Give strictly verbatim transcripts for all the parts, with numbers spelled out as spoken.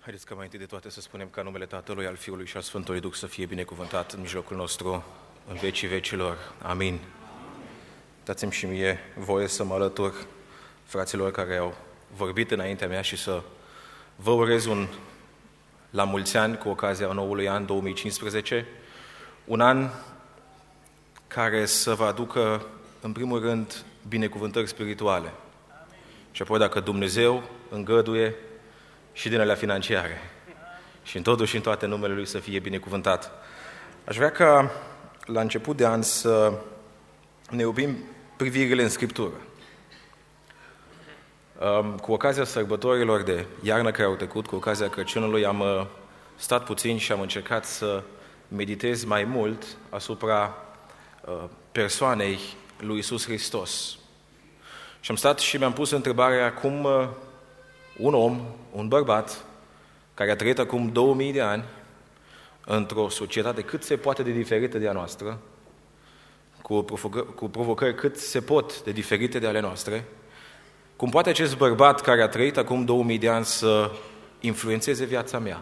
Haideți ca mai întâi de toate să spunem ca numele Tatălui, al Fiului și al Sfântului Duh să fie binecuvântat în mijlocul nostru, în vecii vecilor. Amin. Dați-mi și mie voie să mă alătur fraților care au vorbit înaintea mea și să vă urez un la mulți ani cu ocazia noului an două mii cincisprezece, un an care să vă aducă, în primul rând, binecuvântări spirituale. Și apoi, dacă Dumnezeu îngăduie, și din alea financiare. Și în totul și în toate numele Lui să fie binecuvântat. Aș vrea ca la început de an să ne iubim privirile în Scriptură. Cu ocazia sărbătorilor de iarnă care au trecut, cu ocazia Crăciunului, am stat puțin și am încercat să meditez mai mult asupra persoanei lui Iisus Hristos. Și am stat și mi-am pus întrebarea cum un om, un bărbat, care a trăit acum două mii de ani într-o societate cât se poate de diferită de a noastră, cu provocări, cu provocări cât se pot de diferite de ale noastre, cum poate acest bărbat care a trăit acum două mii de ani să influențeze viața mea?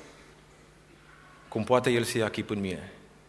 Cum poate el să ia chip în mine?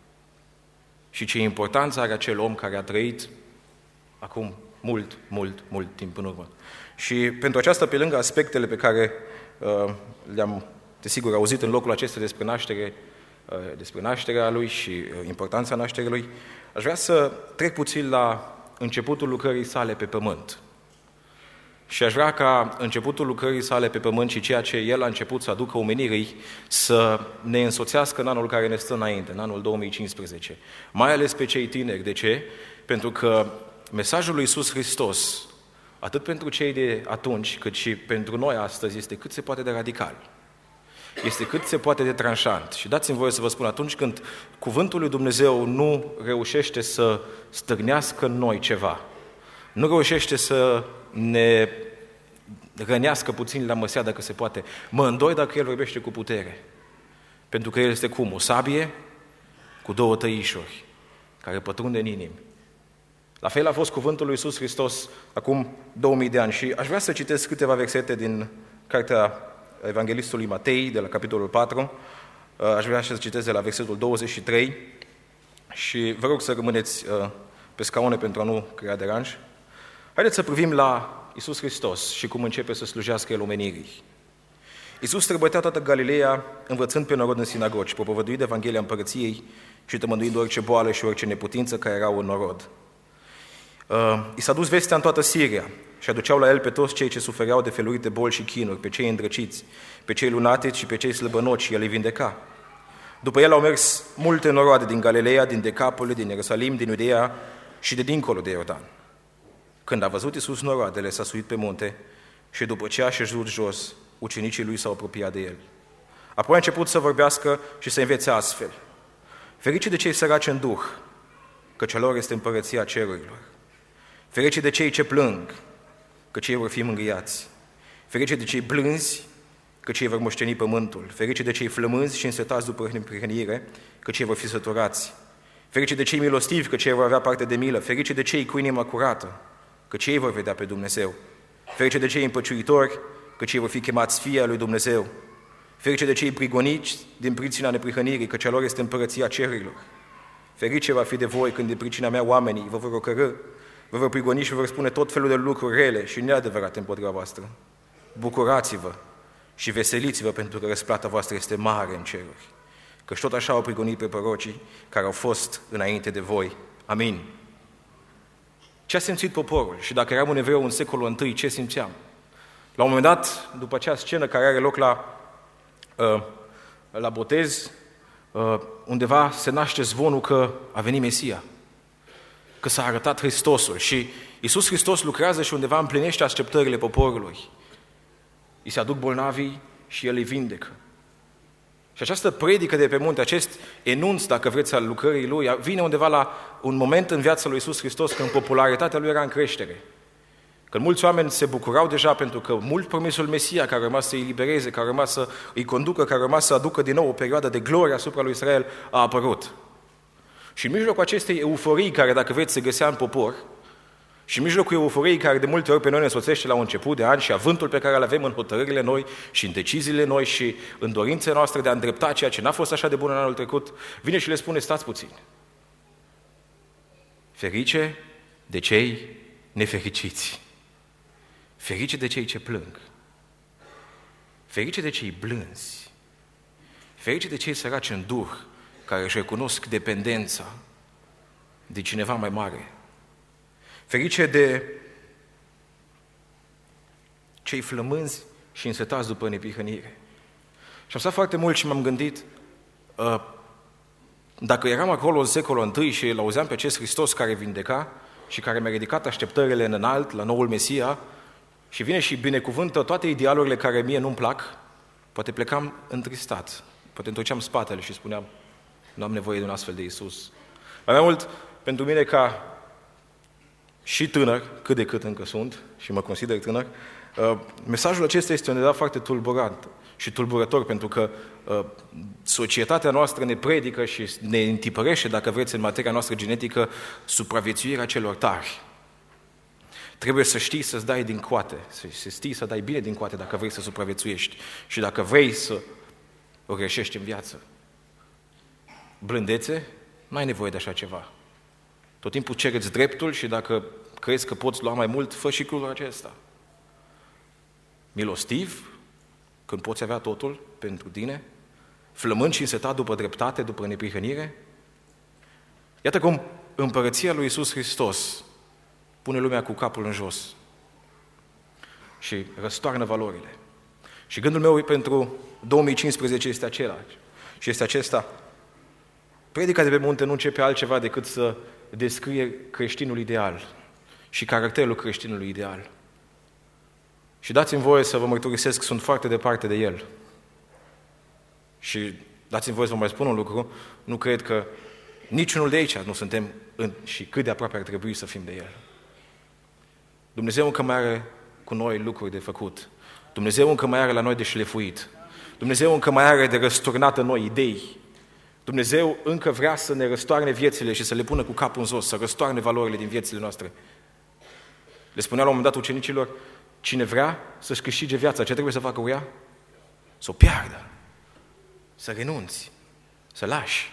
Și ce importanță are acel om care a trăit acum mult, mult, mult timp în urmă? Și pentru aceasta, pe lângă aspectele pe care uh, le-am, desigur, auzit în locul acesta despre naștere, uh, despre nașterea lui și uh, importanța nașterii lui, aș vrea să trec puțin la începutul lucrării sale pe pământ. Și aș vrea ca începutul lucrării sale pe pământ și ceea ce el a început să aducă omenirii să ne însoțească în anul care ne stă înainte, în anul două mii cincisprezece. Mai ales pe cei tineri. De ce? Pentru că mesajul lui Iisus Hristos, atât pentru cei de atunci, cât și pentru noi astăzi, este cât se poate de radical. Este cât se poate de tranșant. Și dați-mi voie să vă spun, atunci când cuvântul lui Dumnezeu nu reușește să stârnească în noi ceva, nu reușește să ne rănească puțin la măsea, dacă se poate, mă îndoi dacă El vorbește cu putere. Pentru că El este cum? O sabie cu două tăișuri, care pătrunde în inimi. La fel a fost cuvântul lui Iisus Hristos acum două mii de ani. Și aș vrea să citesc câteva versete din cartea Evanghelistului Matei, de la capitolul patru. Aș vrea să citesc de la versetul douăzeci și trei și vă rog să rămâneți pe scaune pentru a nu crea deranj. Haideți să privim la Iisus Hristos și cum începe să slujească El omenirii. Iisus străbătea toată Galileea, învățând pe norod în sinagogi, propovăduind Evanghelia Împărăției și tămăduind orice boală și orice neputință care erau în norod. Uh, I s-a dus vestea în toată Siria și aduceau la El pe toți cei ce sufereau de felurite boli și chinuri, pe cei îndrăciți, pe cei lunatici și pe cei slăbănoci, și El îi vindeca. După El au mers multe noroade din Galileea, din Decapole, din Ierusalim, din Iudeea și de dincolo de Iordan. Când a văzut Iisus noroadele, s-a suit pe munte și după ce a șezut jos, ucenicii Lui s-au apropiat de El. Apoi a început să vorbească și să învețe astfel: Ferice de cei săraci în duh, căci a lor este împărăția cerurilor. Ferice de cei ce plâng, că cei vor fi mângâiați. Ferice de cei blânzi, că cei vor moșteni pământul. Ferice de cei flămânzi și însetați după neprihănire, că cei vor fi săturați. Ferice de cei milostivi, că cei vor avea parte de milă. Ferice de cei cu inima curată, că cei vor vedea pe Dumnezeu. Ferice de cei împăciuitori, că cei vor fi chemați fii ai lui Dumnezeu. Ferice de cei prigoniți din pricina neprihănirii, că cea lor este împărăția cerurilor. Ferice va fi de voi când din pricina mea oamenii vă vor ocărî, vă vor prigoni și vă vor spune tot felul de lucruri rele și neadevărate împotriva voastră. Bucurați-vă și veseliți-vă, pentru că răsplata voastră este mare în ceruri. Căci tot așa au prigonit pe prorocii care au fost înainte de voi. Amin. Ce a simțit poporul? Și dacă eram un evreu în secolul întâi, ce simțeam? La un moment dat, după acea scenă care are loc la, uh, la botez, uh, undeva se naște zvonul că a venit Mesia, că s-a arătat Hristosul și Iisus Hristos lucrează și undeva împlinește așteptările poporului. Îi se aduc bolnavii și El îi vindecă. Și această predică de pe munte, acest enunț, dacă vreți, al lucrării Lui, vine undeva la un moment în viața lui Iisus Hristos când popularitatea Lui era în creștere. Când mulți oameni se bucurau deja pentru că mult promisul Mesia, care a rămas să îi libereze, care a rămas să îi conducă, care a rămas să aducă din nou o perioadă de glorie asupra lui Israel, a apărut. Și în mijlocul acestei euforii care, dacă vreți, se găsea în popor, Și în mijlocul euforiei care de multe ori pe noi ne însoțește la un început de an și avântul pe care îl avem în hotărârile noi și în deciziile noi și în dorințele noastre de a îndrepta ceea ce n-a fost așa de bun în anul trecut, vine și le spune, stați puțin. Ferice de cei nefericiți. Ferice de cei ce plâng. Ferice de cei blânzi. Ferice de cei săraci în duh, care își recunosc dependența de cineva mai mare. Ferice de cei flămânzi și însetați după neprihănire. Și am stat foarte mult și m-am gândit, uh, dacă eram acolo în secolul întâi și îl auzeam pe acest Hristos care vindeca și care mi-a ridicat așteptările în înalt la noul Mesia și vine și binecuvântă toate idealurile care mie nu-mi plac, poate plecam întristat, poate întorceam spatele și spuneam, nu am nevoie de un astfel de Iisus. Mai mult, pentru mine ca și tânăr, cât de cât încă sunt și mă consider tânăr, uh, mesajul acesta este undeva foarte tulburant și tulburător, pentru că uh, societatea noastră ne predică și ne întipărește, dacă vreți, în materia noastră genetică, supraviețuirea celor tari. Trebuie să știi să-ți dai din coate, să, să știi să dai bine din coate dacă vrei să supraviețuiești și dacă vrei să o greșești în viață. Blândețe, n-ai nevoie de așa ceva. Tot timpul cereți dreptul și dacă crezi că poți lua mai mult, fă și lucrul acesta. Milostiv, când poți avea totul pentru tine, flămând și însetat după dreptate, după neprihănire. Iată cum împărăția lui Iisus Hristos pune lumea cu capul în jos și răstoarnă valorile. Și gândul meu pentru două mii cincisprezece este același. Și este acesta. Predica de pe munte nu începe altceva decât să descrie creștinul ideal și caracterul creștinului ideal. Și dați-mi voie să vă mărturisesc, sunt foarte departe de el. Și dați-mi voie să vă mai spun un lucru, nu cred că niciunul de aici nu suntem în, și cât de aproape ar trebui să fim de el. Dumnezeu încă mai are cu noi lucruri de făcut. Dumnezeu încă mai are la noi de șlefuit. Dumnezeu încă mai are de răsturnat în noi idei. Dumnezeu încă vrea să ne răstoarne viețile și să le pună cu capul în jos, să răstoarne valorile din viețile noastre. Le spunea la un moment dat ucenicilor, cine vrea să-și câștige viața, ce trebuie să facă cu ea? Să o piardă, să renunți, să lași.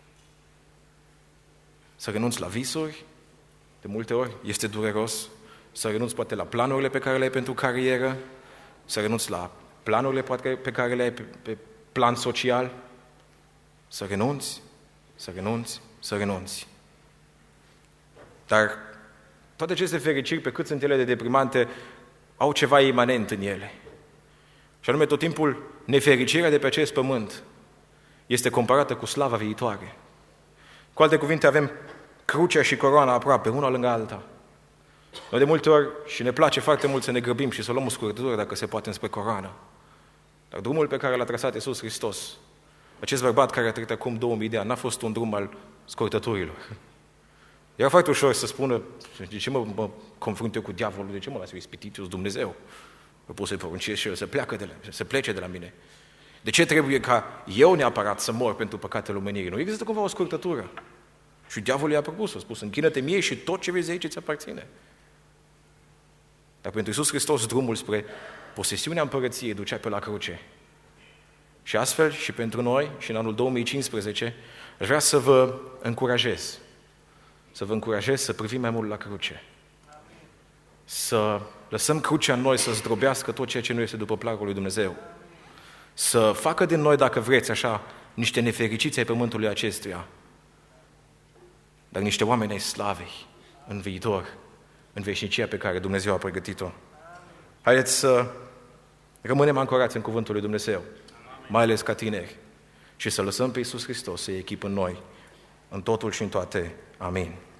Să renunți la visuri, de multe ori este dureros, să renunți poate la planurile pe care le ai pentru carieră, să renunți la planurile pe care le ai pe, pe plan social, să renunți, să renunți, să renunți. Dar toate aceste fericiri, pe cât sunt ele de deprimante, au ceva imanent în ele. Și anume, tot timpul, nefericirea de pe acest pământ este comparată cu slava viitoare. Cu alte cuvinte, avem crucea și coroana aproape, una lângă alta. Noi de multe ori, și ne place foarte mult să ne grăbim și să luăm o scurtătură, dacă se poate, înspre coroană. Dar drumul pe care l-a trasat Iisus Hristos, acest bărbat care a trăit acum două mii de ani, n-a fost un drum al scurtăturilor. Era foarte ușor să spună, de ce mă, mă confrunt eu cu diavolul, de ce mă las eu ispitit, eu sunt Dumnezeu? Eu pot să-i poruncesc și el să, pleacă de la, să plece de la mine. De ce trebuie ca eu neapărat să mor pentru păcatele omenirii? Nu există cumva o scurtătură. Și diavolul i-a propus, a spus, închină-te mie și tot ce vezi aici ți aparține. Dar pentru Iisus Hristos drumul spre posesiunea împărăției ducea pe la cruce. Și astfel și pentru noi, și în anul două mii cincisprezece, aș vrea să vă încurajez, să vă încurajez să privim mai mult la cruce. Să lăsăm crucea în noi să zdrobească tot ceea ce nu este după placul lui Dumnezeu. Să facă din noi, dacă vreți, așa, niște nefericiți ai pământului acestuia, dar niște oameni ai slavei în viitor, în veșnicia pe care Dumnezeu a pregătit-o. Haideți să rămânem ancorați în cuvântul lui Dumnezeu, mai ales ca tineri, și să lăsăm pe Iisus Hristos să-i echipă în noi, în totul și în toate. Amin.